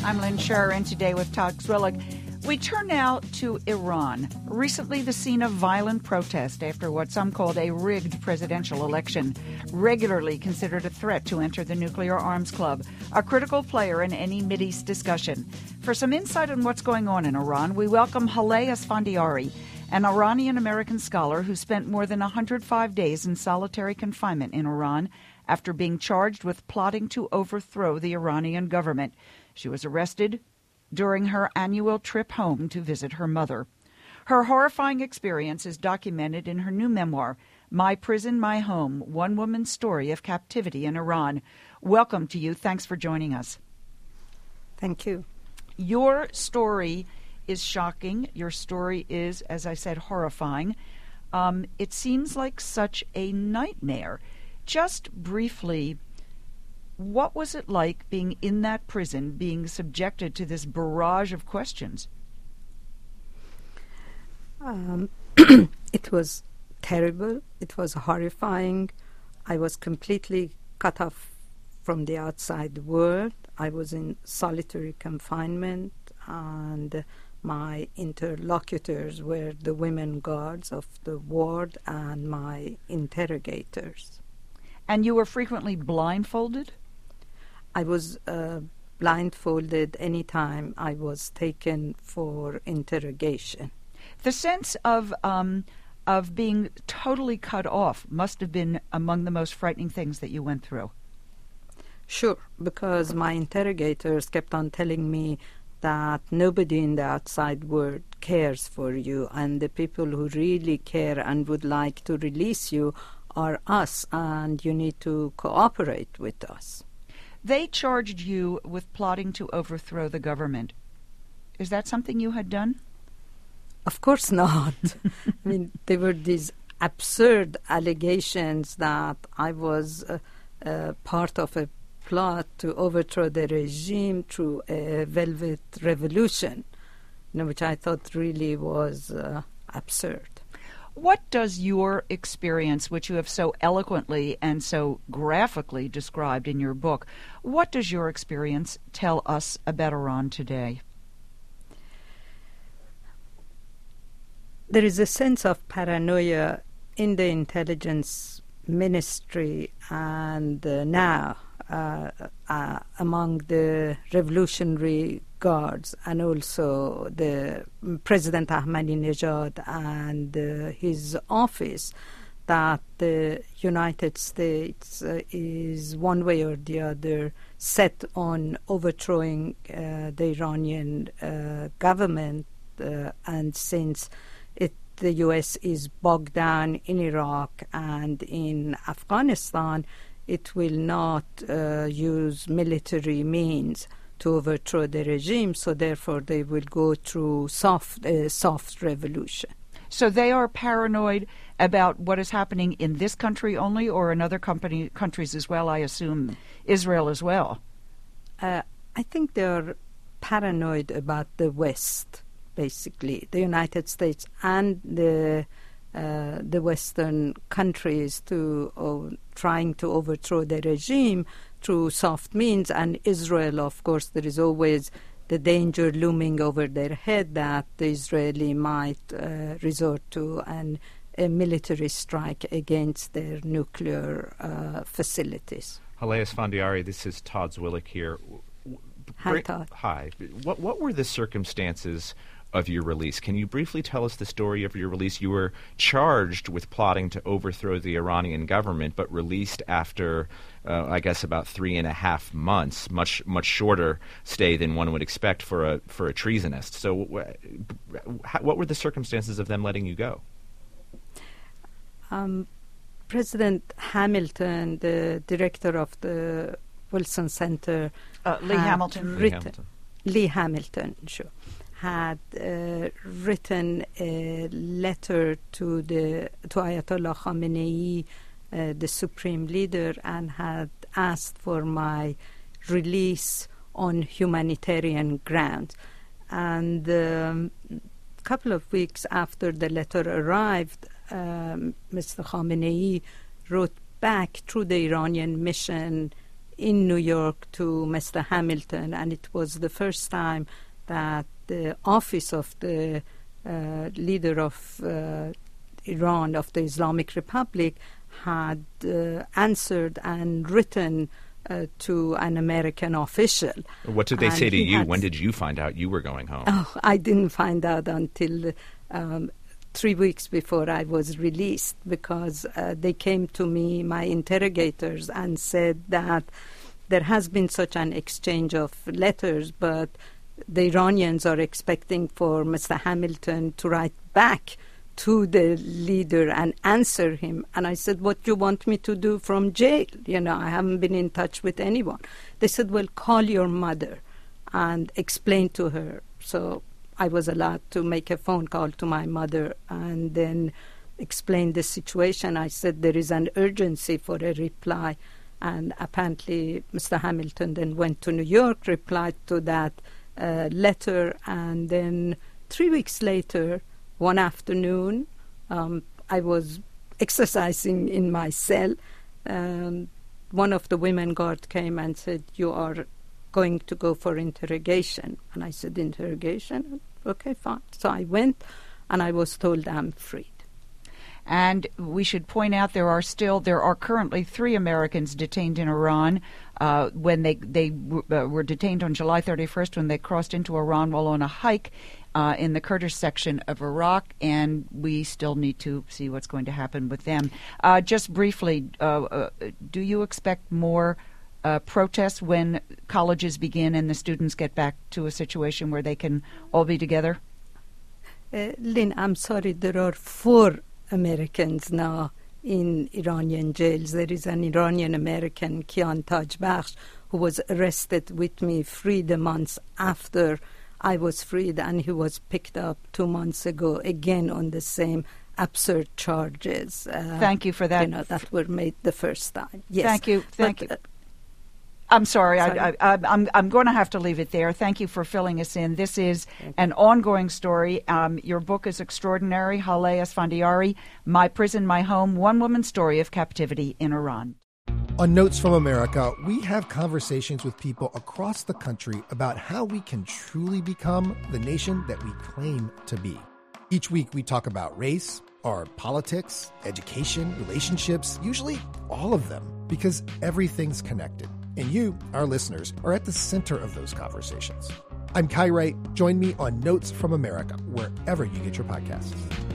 I'm Lynn Scherr, and today with Todd Zwillich, we turn now to Iran, recently the scene of violent protest after what some called a rigged presidential election, regularly considered a threat to enter the nuclear arms club, a critical player in any Mideast discussion. For some insight on what's going on in Iran, we welcome Haleh Esfandiari, an Iranian-American scholar who spent more than 105 days in solitary confinement in Iran after being charged with plotting to overthrow the Iranian government. She was arrested during her annual trip home to visit her mother. Her horrifying experience is documented in her new memoir, My Prison, My Home, One Woman's Story of Captivity in Iran. Welcome to you. Thanks for joining us. Thank you. Your story is shocking. Your story is, as I said, horrifying. It seems like such a nightmare. Just briefly, what was it like being in that prison, being subjected to this barrage of questions? It was terrible. It was horrifying. I was completely cut off from the outside world. I was in solitary confinement, and my interlocutors were the women guards of the ward and my interrogators. And you were frequently blindfolded? I was blindfolded anytime I was taken for interrogation. The sense of being totally cut off must have been among the most frightening things that you went through. Sure, because my interrogators kept on telling me that nobody in the outside world cares for you, and the people who really care and would like to release you are us, and you need to cooperate with us. They charged you with plotting to overthrow the government. Is that something you had done? Of course not. I mean, there were these absurd allegations that I was part of a plot to overthrow the regime through a velvet revolution, which I thought really was absurd. What does your experience, which you have so eloquently and so graphically described in your book, what does your experience tell us about Iran today? There is a sense of paranoia in the intelligence ministry and now among the revolutionary guards, and also the President Ahmadinejad and his office, that the United States is one way or the other set on overthrowing the Iranian government, and since the U.S. is bogged down in Iraq and in Afghanistan, it will not use military means to overthrow the regime, so therefore they will go through soft revolution. So they are paranoid about what is happening in this country only, or in other countries as well, I assume Israel as well? I think they are paranoid about the West, basically, the United States and the Western countries trying to overthrow the regime through soft means. And Israel, of course, there is always the danger looming over their head that the Israeli might resort to a military strike against their nuclear facilities. Haleh Esfandiari, this is Todd Zwillich here. Hi, Todd. Hi. What were the circumstances of your release? Can you briefly tell us the story of your release? You were charged with plotting to overthrow the Iranian government, but released after, I guess, about 3.5 months, much shorter stay than one would expect for a treasonist. So what were the circumstances of them letting you go? President Hamilton, the director of the Wilson Center, Lee Hamilton, sure, had written a letter to Ayatollah Khamenei, the supreme leader, and had asked for my release on humanitarian grounds. And a couple of weeks after the letter arrived, Mr. Khamenei wrote back through the Iranian mission in New York to Mr. Hamilton, and it was the first time that the office of the leader of Iran, of the Islamic Republic, had answered and written to an American official. What did they say to you? When did you find out you were going home? Oh, I didn't find out until 3 weeks before I was released, because they came to me, my interrogators, and said that there has been such an exchange of letters, but the Iranians are expecting for Mr. Hamilton to write back to the leader and answer him. And I said, what do you want me to do from jail? I haven't been in touch with anyone. They said, well, call your mother and explain to her. So I was allowed to make a phone call to my mother and then explain the situation. I said, there is an urgency for a reply. And apparently Mr. Hamilton then went to New York, replied to that letter, and then 3 weeks later, one afternoon, I was exercising in my cell. One of the women guard came and said, you are going to go for interrogation. And I said, interrogation? Okay, fine. So I went, and I was told I'm freed. And we should point out there are currently 3 Americans detained in Iran. When they were detained on July 31st when they crossed into Iran while on a hike in the Kurdish section of Iraq, and we still need to see what's going to happen with them. Just briefly, do you expect more protests when colleges begin and the students get back to a situation where they can all be together? Lynn, I'm sorry, there are 4 Americans now in Iranian jails. There is an Iranian American, Kian Tajbakhsh, who was arrested with me 3 months after I was freed, and he was picked up 2 months ago, again on the same absurd charges. Thank you for that. That were made the first time. Yes. Thank you. I'm sorry. I'm going to have to leave it there. Thank you for filling us in. This is an ongoing story. Your book is extraordinary. Haleh Esfandiari, My Prison, My Home, One Woman's Story of Captivity in Iran. On Notes from America, we have conversations with people across the country about how we can truly become the nation that we claim to be. Each week we talk about race, our politics, education, relationships, usually all of them, because everything's connected. And you, our listeners, are at the center of those conversations. I'm Kai Wright. Join me on Notes from America, wherever you get your podcasts.